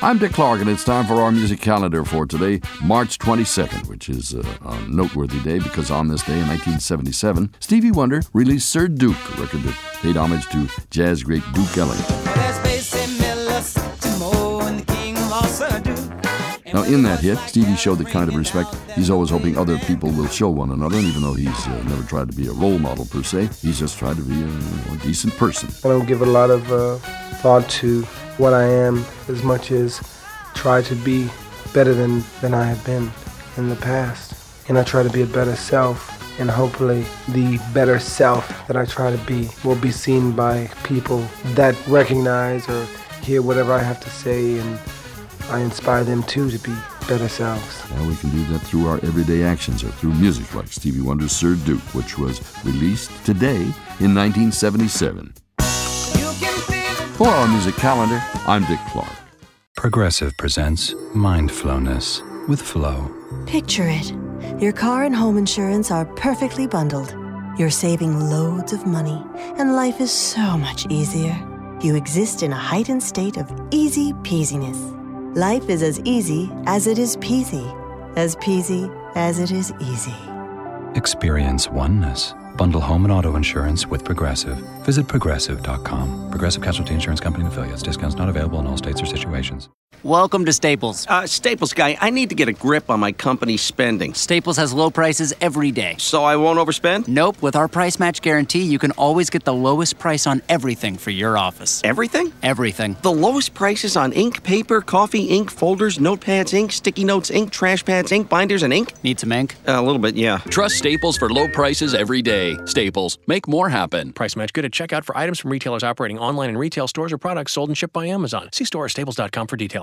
I'm Dick Clark, and it's time for our music calendar for today, March 22nd, which is a noteworthy day because on this day in 1977, Stevie Wonder released Sir Duke, a record that paid homage to jazz great Duke Ellington. Now, in that hit, Stevie showed the kind of respect he's always hoping other people will show one another, and even though he's never tried to be a role model per se, he's just tried to be a decent person. I don't give a lot of thought to what I am as much as try to be better than I have been in the past. And I try to be a better self, and hopefully the better self that I try to be will be seen by people that recognize or hear whatever I have to say, and I inspire them too to be better selves. Well, we can do that through our everyday actions or through music like Stevie Wonder's Sir Duke, which was released today in 1977. For our music calendar, I'm Dick Clark. Progressive presents Mindflowness with Flo. Picture it. Your car and home insurance are perfectly bundled. You're saving loads of money, and life is so much easier. You exist in a heightened state of easy peasiness. Life is as easy as it is peasy as it is easy. Experience oneness. Bundle home and auto insurance with Progressive. Visit Progressive.com. Progressive Casualty Insurance Company and Affiliates. Discounts not available in all states or situations. Welcome to Staples. Staples guy, I need to get a grip on my company's spending. Staples has low prices every day. So I won't overspend? Nope. With our price match guarantee, you can always get the lowest price on everything for your office. Everything? Everything. The lowest prices on ink, paper, coffee, ink, folders, notepads, ink, sticky notes, ink, trash pads, ink, binders, and ink? Need some ink? A little bit, yeah. Trust Staples for low prices every day. Staples. Make more happen. Price match good at checkout for items from retailers operating online in retail stores or products sold and shipped by Amazon. See store or staples.com for details.